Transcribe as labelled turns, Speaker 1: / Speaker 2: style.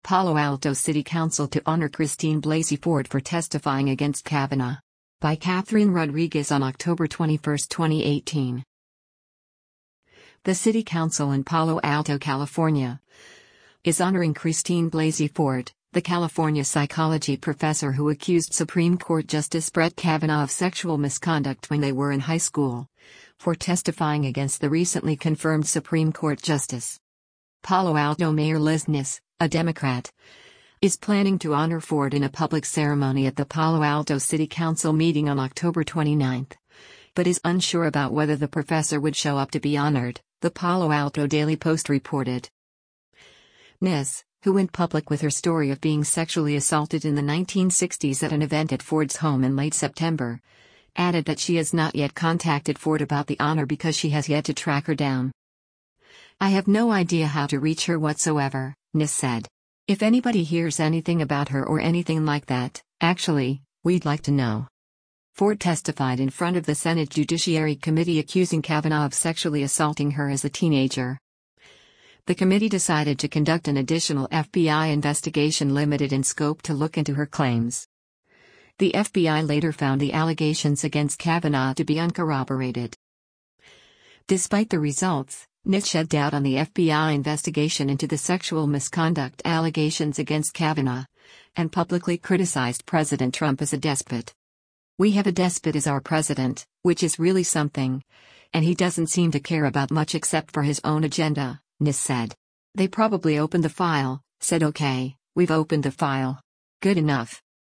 Speaker 1: Palo Alto City Council to honor Christine Blasey Ford for testifying against Kavanaugh. By Catherine Rodriguez on October 21, 2018. The City Council in Palo Alto, California, is honoring Christine Blasey Ford, the California psychology professor who accused Supreme Court Justice Brett Kavanaugh of sexual misconduct when they were in high school, for testifying against the recently confirmed Supreme Court justice. Palo Alto Mayor Liz Ness, a Democrat, is planning to honor Ford in a public ceremony at the Palo Alto City Council meeting on October 29, but is unsure about whether the professor would show up to be honored, the Palo Alto Daily Post reported. Ness, who went public with her story of being sexually assaulted in the 1960s at an event at Ford's home in late September, added that she has not yet contacted Ford about the honor because she has yet to track her down. "I have no idea how to reach her whatsoever," Ness said. "If anybody hears anything about her or anything like that, actually, we'd like to know." Ford testified in front of the Senate Judiciary Committee accusing Kavanaugh of sexually assaulting her as a teenager. The committee decided to conduct an additional FBI investigation limited in scope to look into her claims. The FBI later found the allegations against Kavanaugh to be uncorroborated. Despite the results, Ness shed doubt on the FBI investigation into the sexual misconduct allegations against Kavanaugh, and publicly criticized President Trump as a despot. "We have a despot as our president, which is really something. And he doesn't seem to care about much except for his own agenda," Ness said. "They probably opened the file, said okay, we've opened the file. Good enough.